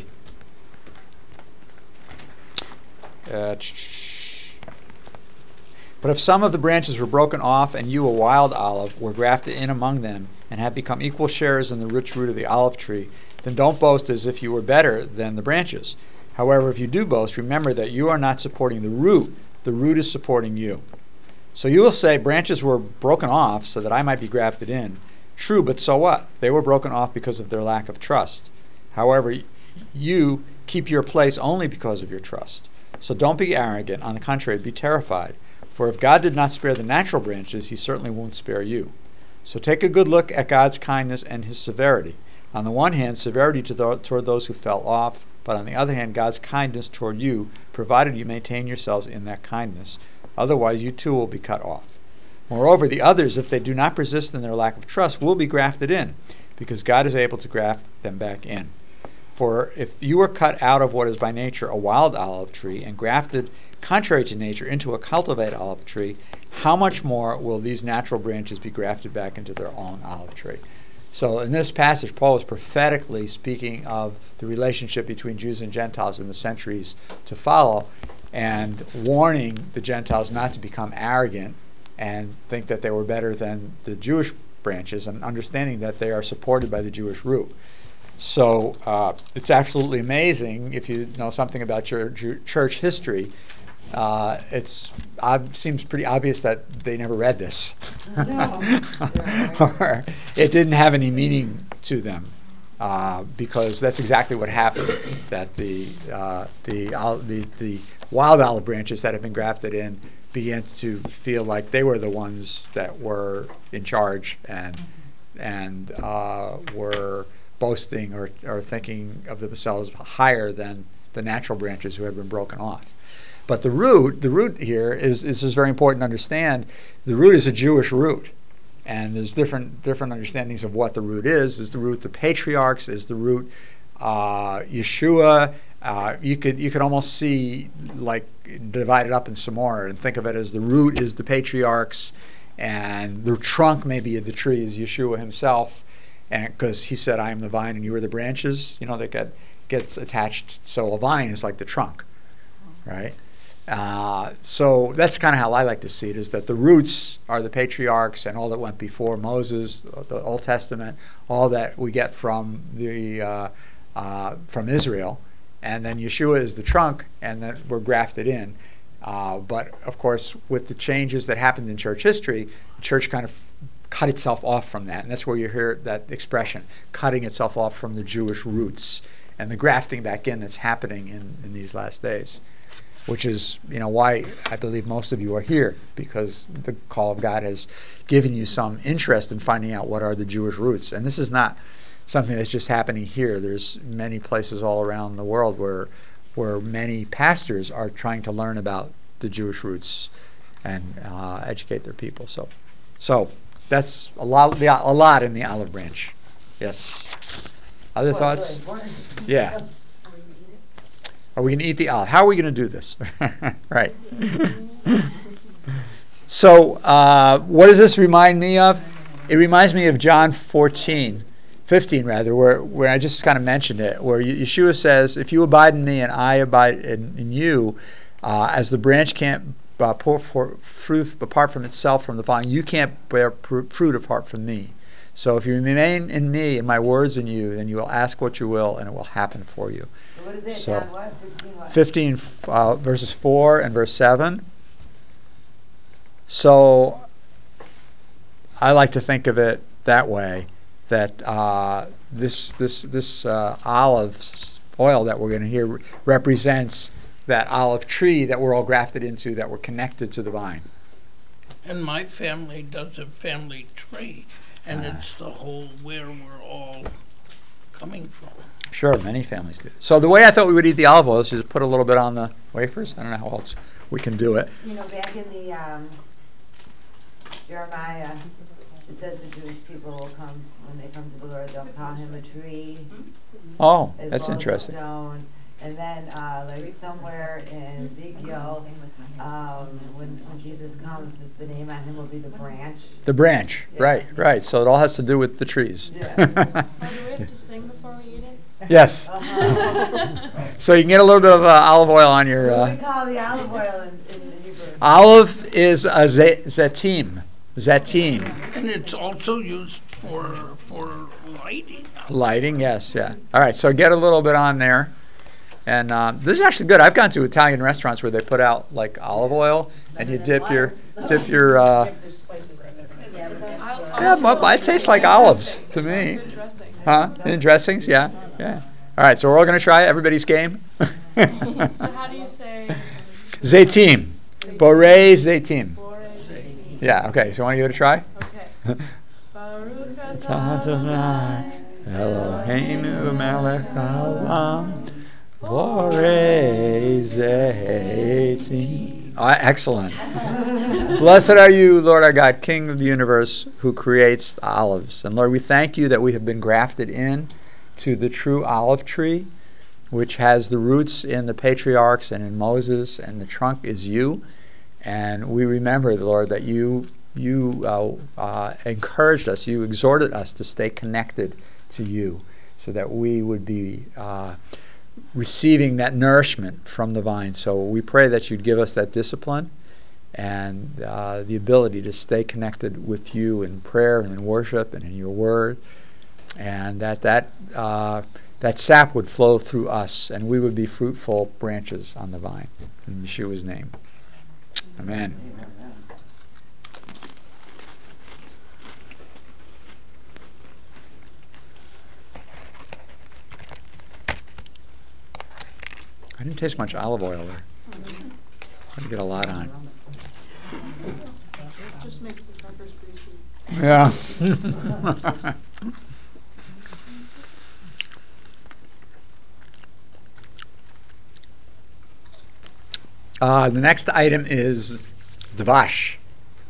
But if some of the branches were broken off, and you, a wild olive, were grafted in among them, and have become equal sharers in the rich root of the olive tree, then don't boast as if you were better than the branches. However, if you do boast, remember that you are not supporting the root is supporting you. So you will say, branches were broken off so that I might be grafted in. True, but so what? They were broken off because of their lack of trust. However, you keep your place only because of your trust. So don't be arrogant. On the contrary, be terrified. For if God did not spare the natural branches, he certainly won't spare you. So take a good look at God's kindness and his severity. On the one hand, severity toward those who fell off, but on the other hand, God's kindness toward you, provided you maintain yourselves in that kindness. Otherwise, you too will be cut off. Moreover, the others, if they do not persist in their lack of trust, will be grafted in, because God is able to graft them back in. For if you were cut out of what is by nature a wild olive tree and grafted contrary to nature into a cultivated olive tree, how much more will these natural branches be grafted back into their own olive tree? So in this passage, Paul is prophetically speaking of the relationship between Jews and Gentiles in the centuries to follow, and warning the Gentiles not to become arrogant and think that they were better than the Jewish branches, and understanding that they are supported by the Jewish root. So it's absolutely amazing if you know something about church history. It seems pretty obvious that they never read this, or it didn't have any meaning to them, because that's exactly what happened. That the wild olive branches that have been grafted in began to feel like they were the ones that were in charge and were boasting or thinking of themselves higher than the natural branches who had been broken off. But the root here is just very important to understand. The root is a Jewish root, and there's different understandings of what the root is. Is the root the patriarchs? Is the root Yeshua? You could almost see like divide it up in some more and think of it as the root is the patriarchs, and the trunk maybe of the tree is Yeshua himself. And because he said, I am the vine and you are the branches, that gets attached. So a vine is like the trunk, right? So that's kind of how I like to see it, is that the roots are the patriarchs and all that went before Moses, the Old Testament, all that we get from from Israel. And then Yeshua is the trunk, and then we're grafted in. But, of course, with the changes that happened in church history, the church kind of cut itself off from that. And that's where you hear that expression, cutting itself off from the Jewish roots, and the grafting back in that's happening in these last days, which is why I believe most of you are here, because the call of God has given you some interest in finding out what are the Jewish roots. And this is not something that's just happening here. There's many places all around the world where many pastors are trying to learn about the Jewish roots and educate their people. So that's a lot in the olive branch. Yes. Other thoughts? Yeah. Are we going to eat the olive? How are we going to do this? Right. So what does this remind me of? It reminds me of John 15 rather, where I just kind of mentioned it, where Yeshua says, if you abide in me and I abide in you, as the branch can't pour fruit apart from itself from the vine, you can't bear fruit apart from me. So if you remain in me and my words in you, then you will ask what you will and it will happen for you. So what is it, So, John, what? 15 verses 4 and verse 7. So I like to think of it that way, that this olive oil that we're going to hear represents that olive tree that we're all grafted into, that we're connected to the vine. And my family does a family tree, and it's the whole where we're all coming from. Sure, many families do. So the way I thought we would eat the olive oil is just put a little bit on the wafers. I don't know how else we can do it. You know, back in the Jeremiah, it says the Jewish people will come, when they come to the Lord, they'll call him a tree. Oh, as that's well as a interesting. stone. And then, like somewhere in Ezekiel, when Jesus comes, the name on him will be the branch. The branch, Yeah. right. So it all has to do with the trees. Yeah. Do we have to sing before we eat it? Yes. So you can get a little bit of olive oil on your. What do we call the olive oil in Hebrew? Olive is a zatim. Zatim. And it's also used for lighting. Lighting, yes, yeah. All right, so get a little bit on there. And this is actually good. I've gone to Italian restaurants where they put out like olive oil, and you dip your. Yeah, but it tastes like olives to me. Huh? In dressings, yeah. All right, so we're all going to try it. Everybody's game. So how do you say? Zatim. Borei zatim. Bore? Yeah. Okay. So want to give it a try? Okay. Baruch Adonai Eloheinu melech haolam borei zatim. Excellent. Blessed are you, Lord our God, King of the universe, who creates the olives. And Lord, we thank you that we have been grafted in to the true olive tree, which has the roots in the patriarchs and in Moses, and the trunk is you. And we remember, Lord, that you encouraged us, you exhorted us to stay connected to you, so that we would be receiving that nourishment from the vine. So we pray that you'd give us that discipline and the ability to stay connected with you in prayer and in worship and in your word, and that sap would flow through us and we would be fruitful branches on the vine. In Yeshua's name. Amen. I didn't taste much olive oil there. I didn't get a lot on. It just makes the peppers pretty sweet. Yeah. The next item is dvash.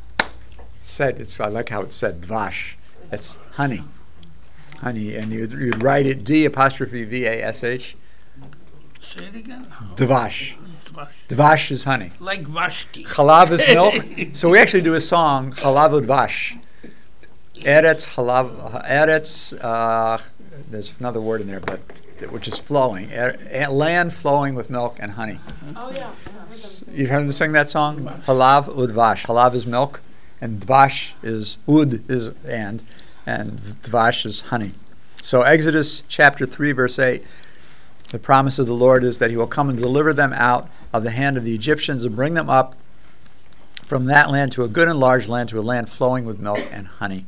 I like how it's said, dvash. It's honey. Honey, and you'd write it D''VASH. Say it again. Dvash. Dvash. Dvash is honey. Like Vashti. Chalav is milk. So we actually do a song, Chalav Udvash. Eretz, Chalav, Eretz, there's another word in there, but which is flowing. Land flowing with milk and honey. Oh yeah, I've heard them sing. You heard them sing that song? Chalav Udvash. Chalav is milk, and Dvash is Ud is and Dvash is honey. So Exodus chapter 3, verse 8. The promise of the Lord is that he will come and deliver them out of the hand of the Egyptians and bring them up from that land to a good and large land, to a land flowing with milk and honey.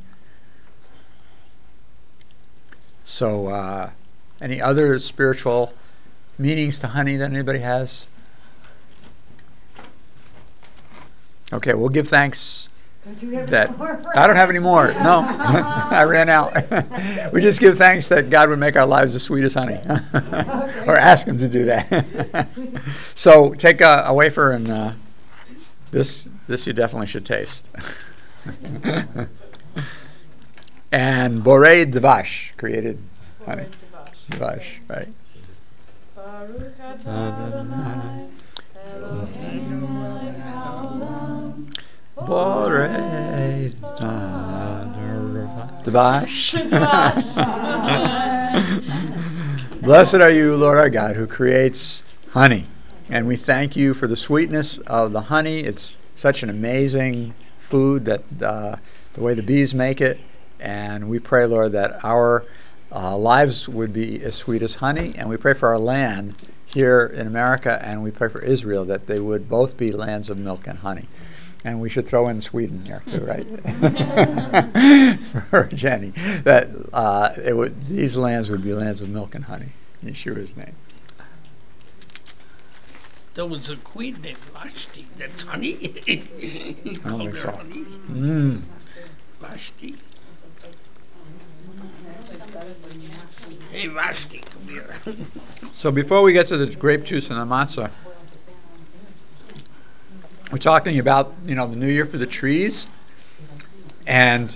So, any other spiritual meanings to honey that anybody has? Okay, we'll give thanks. Don't you have That any more? I don't have any more. No, I ran out. We just give thanks that God would make our lives as sweet as honey, or ask Him to do that. So take a wafer, and this you definitely should taste. And Borei Dvash created honey. Dvash, right? Baruch atah Adonai, Eloheinu melech haolam, Borei Dvash. Blessed are you, Lord our God, who creates honey. And we thank you for the sweetness of the honey. It's such an amazing food, that the way the bees make it. And we pray, Lord, that our lives would be as sweet as honey. And we pray for our land here in America, and we pray for Israel, that they would both be lands of milk and honey. And we should throw in Sweden here too, right? For Jenny, that these lands would be lands of milk and honey, in Yeshua's name. There was a queen named Vashti. That's honey. I don't Called think her so. honey. Vashti. Hey, Vashti, come here. So before we get to the grape juice and the matzah, we're talking about, the new year for the trees, and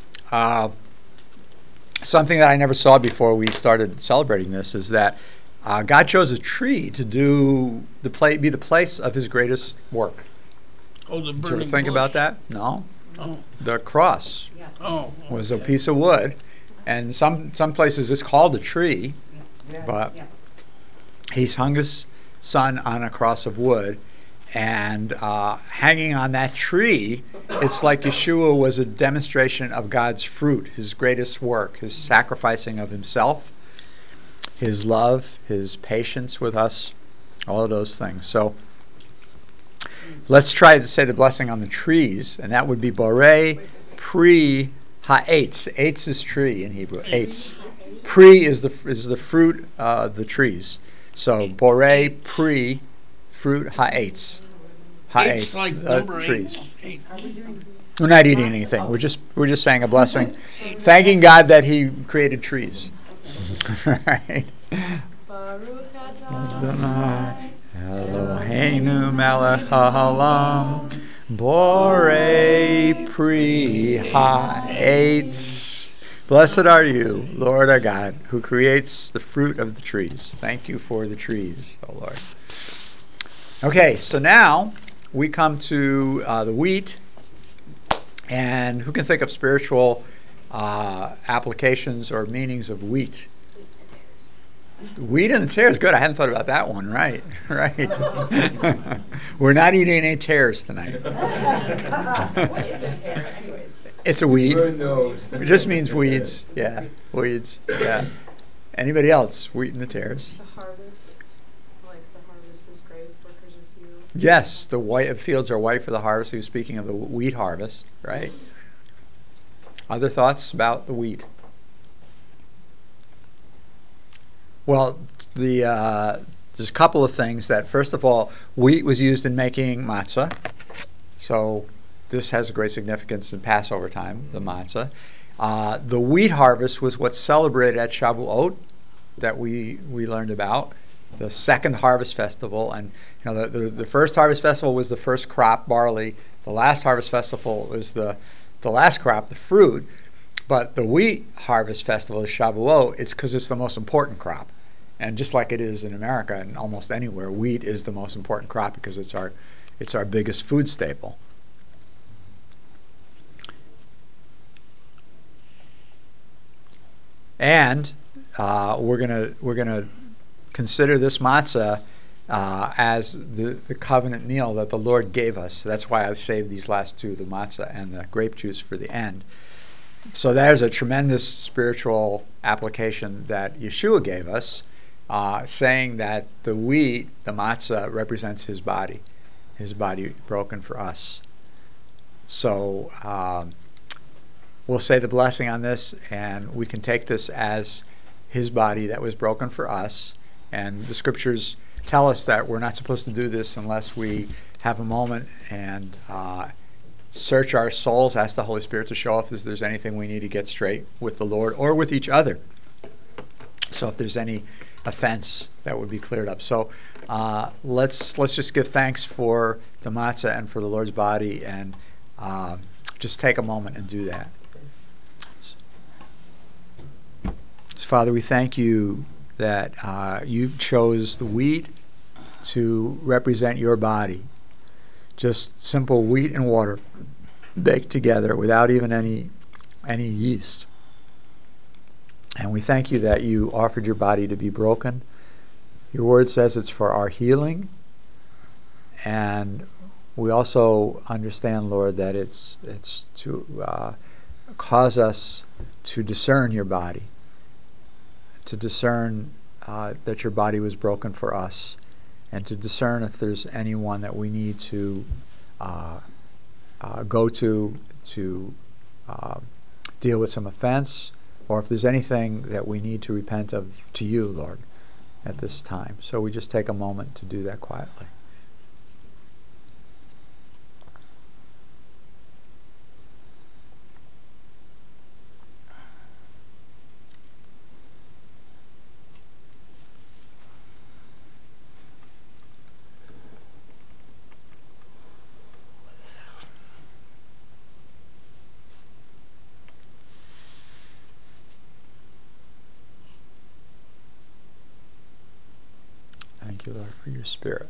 something that I never saw before we started celebrating this is that God chose a tree to be the place of His greatest work. Oh, the Did you burning ever think bush. about that? No. Oh, The cross oh. was a piece of wood, and some places it's called a tree, but He's hung His Son on a cross of wood. And hanging on that tree, it's like Yeshua was a demonstration of God's fruit, His greatest work, His sacrificing of Himself, His love, His patience with us, all of those things. So let's try to say the blessing on the trees, and that would be Borei Pri Ha'etz. Eitz is tree in Hebrew. Eitz. Pri is the fruit of the trees. So Borei Pri, fruit Ha'etz. It's like number trees. 8. We're not eating anything. We're just saying a blessing, thanking God that He created trees. Right. Baruch atah Eloheinu melech haolam, borei pri ha'etz. Blessed are you, Lord our God, who creates the fruit of the trees. Thank you for the trees, O Lord. Okay, so now we come to the wheat, and who can think of spiritual applications or meanings of wheat? The wheat and the tares, good. I hadn't thought about that one. Right. We're not eating any tares tonight. What is a tear anyways? It's a weed. Burn those. It just means weeds. Yeah, weeds. Yeah. Anybody else? Wheat and the tares. the harvest, like the harvest is great, workers are few. Yes, the white fields are white for the harvest. He was speaking of the wheat harvest, right? Other thoughts about the wheat? Well, there's a couple of things that, first of all, wheat was used in making matzah. So this has a great significance in Passover time, the matzah. The wheat harvest was what's celebrated at Shavuot that we learned about, the second harvest festival. And the first harvest festival was the first crop, barley. The last harvest festival was the last crop, the fruit. But the wheat harvest festival is Shavuot. It's because it's the most important crop. And just like it is in America and almost anywhere, wheat is the most important crop because it's our biggest food staple. And we're gonna consider this matzah as the covenant meal that the Lord gave us. So that's why I saved these last two, the matzah and the grape juice, for the end. So there's a tremendous spiritual application that Yeshua gave us, saying that the wheat, the matzah, represents His body broken for us. So we'll say the blessing on this, and we can take this as His body that was broken for us. And the scriptures tell us that we're not supposed to do this unless we have a moment and search our souls, ask the Holy Spirit to show us if there's anything we need to get straight with the Lord or with each other. So if there's any offense, that would be cleared up. So let's just give thanks for the matzah and for the Lord's body, and just take a moment and do that. So, Father, we thank you that you chose the wheat to represent your body. Just simple wheat and water baked together without even any yeast. And we thank you that you offered your body to be broken. Your word says it's for our healing. And we also understand, Lord, that it's to cause us to discern your body, to discern that your body was broken for us, and to discern if there's anyone that we need to go to deal with some offense, or if there's anything that we need to repent of to you, Lord, at this time. So we just take a moment to do that quietly. Thank you, Lord, for your Spirit.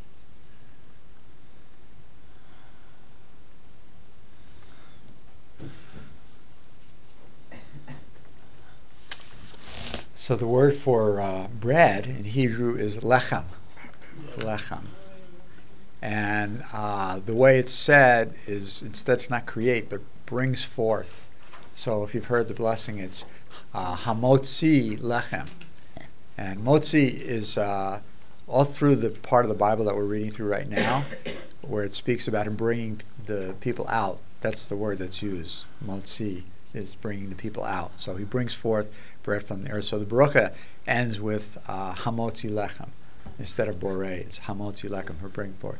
So the word for bread in Hebrew is lechem. Lechem. And the way it's said is, that's not create, but brings forth. So if you've heard the blessing, it's hamotzi lechem. And motzi is all through the part of the Bible that we're reading through right now, where it speaks about him bringing the people out. That's the word that's used. Motzi is bringing the people out. So he brings forth bread from the earth. So the Baruch ends with hamotzi lechem instead of borei. It's hamotzi lechem for bring forth.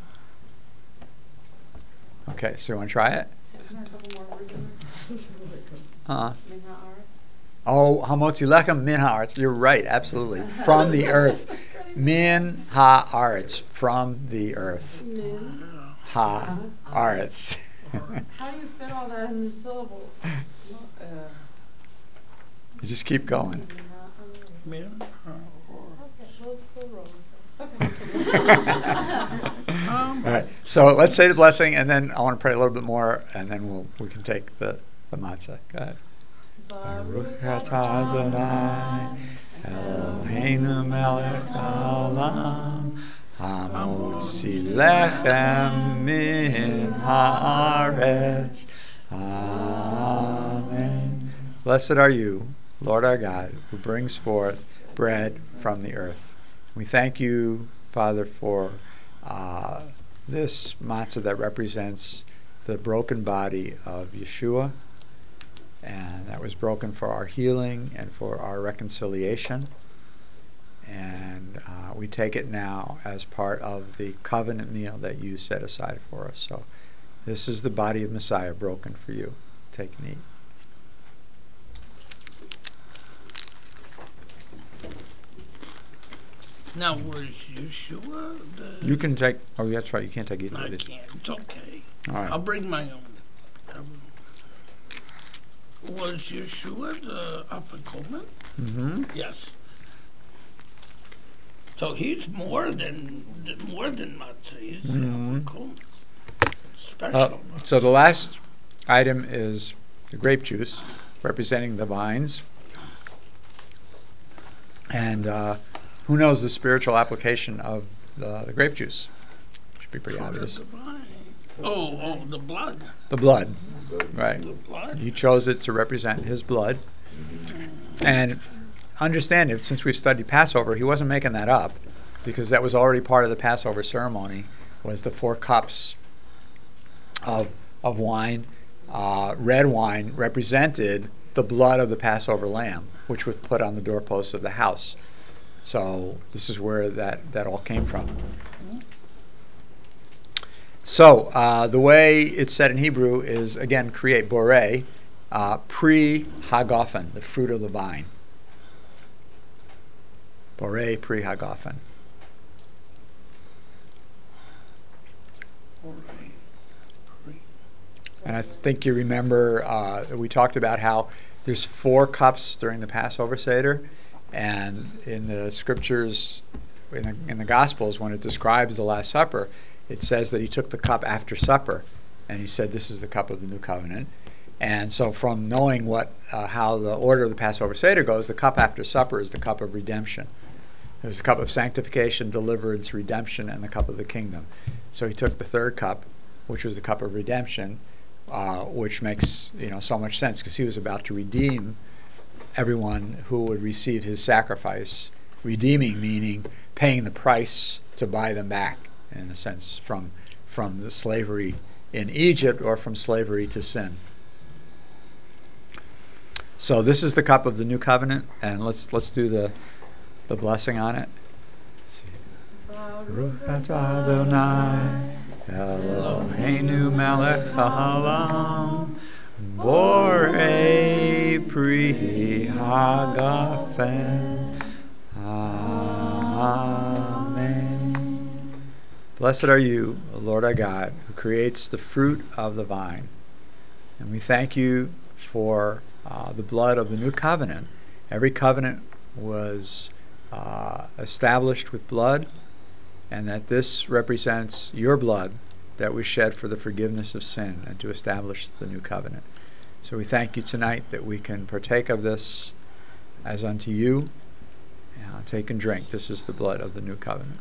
Okay, so you want to try it? Isn't there a couple more words in Uh-huh. there? Minha Aretz? Oh, hamotzi lechem min haaretz. You're right, absolutely. From the earth. Min haaretz. From the earth. Min. Haaretz. How do you fit all that in the syllables? You just keep going. Min We'll roll with it. All right. So let's say the blessing, and then I want to pray a little bit more, and then we can take the matzah. Go ahead. Baruch atah Adonai Eloheinu melech haolam hamotzi lechem min haaretz. Amen. Blessed are you, Lord our God, who brings forth bread from the earth. We thank you, Father, for this matzah that represents the broken body of Yeshua, and that was broken for our healing and for our reconciliation. And we take it now as part of the covenant meal that you set aside for us. So this is the body of Messiah broken for you. Take and eat. Now, was Yeshua the... You can take, oh, that's right, you can't take either. I can't. It's okay. All right. I'll bring my own. Was Yeshua the Afikoman? Mm-hmm. Yes. So he's more than matzah. He's Afikoman. Special. So the last item is the grape juice, representing the vines. And who knows the spiritual application of the grape juice? Should be pretty obvious. Oh, the blood. The blood, right. The blood. He chose it to represent his blood. And understand it, since we've studied Passover, he wasn't making that up, because that was already part of the Passover ceremony, was the 4 cups of wine. Red wine represented the blood of the Passover lamb, which was put on the doorposts of the house. So this is where that all came from. So the way it's said in Hebrew is, again, create, borei, pri hagafen, the fruit of the vine. Borei pri hagafen. And I think you remember we talked about how there's 4 cups during the Passover Seder, And in the scriptures, in the Gospels, when it describes the Last Supper, it says that he took the cup after supper, and he said, "This is the cup of the new covenant." And so, from knowing how the order of the Passover Seder goes, the cup after supper is the cup of redemption. There's the cup of sanctification, deliverance, redemption, and the cup of the kingdom. So he took the third cup, which was the cup of redemption, which makes so much sense because he was about to redeem everyone who would receive his sacrifice. Redeeming meaning paying the price to buy them back, in a sense, from the slavery in Egypt or from slavery to sin. So this is the cup of the new covenant, and let's do the blessing on it. Baruch atah Adonai Eloheinu melech haolam borei pri hagafen. Amen. Blessed are you, O Lord our God, who creates the fruit of the vine. And we thank you for the blood of the new covenant. Every covenant was established with blood, and that this represents your blood that was shed for the forgiveness of sin and to establish the new covenant. So we thank you tonight that we can partake of this as unto you. Take and drink. This is the blood of the new covenant.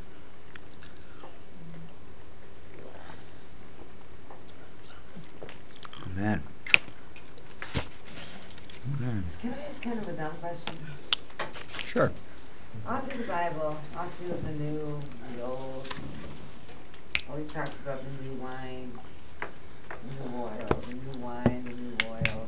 Amen. Amen. Can I ask kind of a dumb question? Sure. All through the Bible, all through the New, the Old, always talks about the new wine, the new oil, the new wine, the new oil.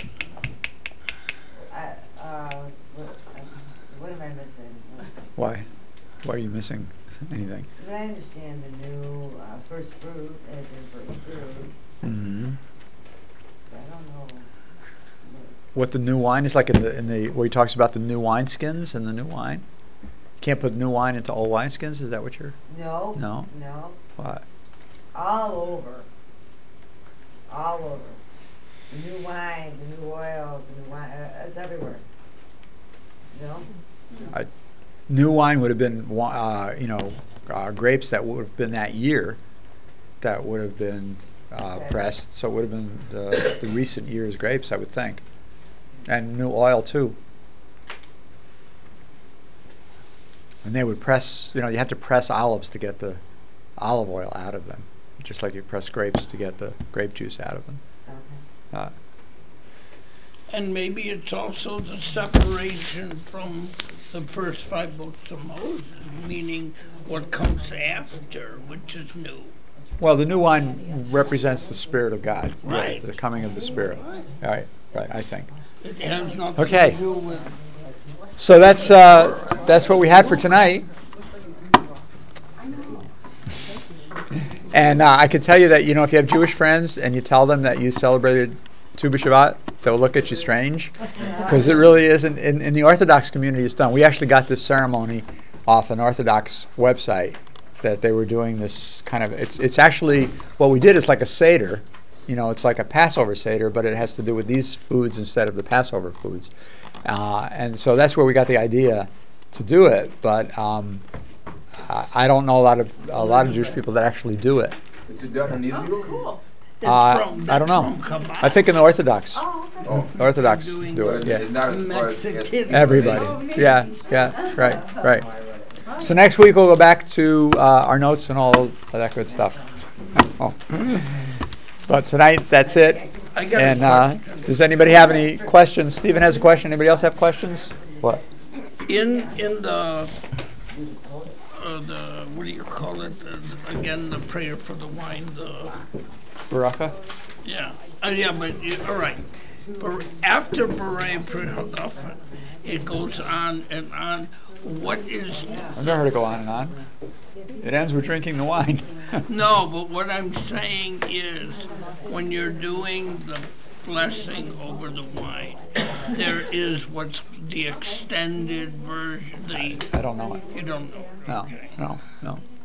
What am I missing? Why? Why are you missing anything? But I understand the new first fruit as in first fruit, Mm-hmm. but I don't know. What the new wine is like in the where he talks about the new wineskins and the new wine. Can't put new wine into old wineskins. Is that what you're? No. No. No. What? All over. All over. The new wine, the new oil, the new wine. It's everywhere. No. New wine would have been, grapes that would have been that year, that would have been pressed. So it would have been the recent year's grapes, I would think, and new oil too. And they would press. You have to press olives to get the olive oil out of them, just like you press grapes to get the grape juice out of them. Okay. And maybe it's also the separation from the first 5 books of Moses, meaning what comes after, which is new. Well, the new wine represents the Spirit of God, Right. The coming of the Spirit. Right, I think. It has nothing Okay. to do with... So that's what we had for tonight. And I can tell you that, if you have Jewish friends and you tell them that you celebrated Tu B'Shabbat, they'll look at you strange, because it really isn't. In the Orthodox community, it's done. We actually got this ceremony off an Orthodox website that they were doing this kind of. It's actually what we did is like a Seder. It's like a Passover Seder, but it has to do with these foods instead of the Passover foods. And so that's where we got the idea to do it. But I don't know a lot of Jewish people that actually do it. Is it done in Israel? Cool. I don't know. I think in the Orthodox. Oh. The Orthodox Doing do it. Yeah. It's not as far as Mexican. Everybody. Yeah. Right. So next week we'll go back to our notes and all of that good stuff. Oh. But tonight that's it. I got And a question. does anybody have any questions? Stephen has a question. Anybody else have questions? What? In the what do you call it? Again, the prayer for the wine, the... Baraka? Yeah, but all right. After B'rei Pri Hagafen, it goes on and on. What is... I've never heard it go on and on. It ends with drinking the wine. No, but what I'm saying is, when you're doing the blessing over the wine, there is what's the extended version. I don't know it. You don't know. No, Okay. no.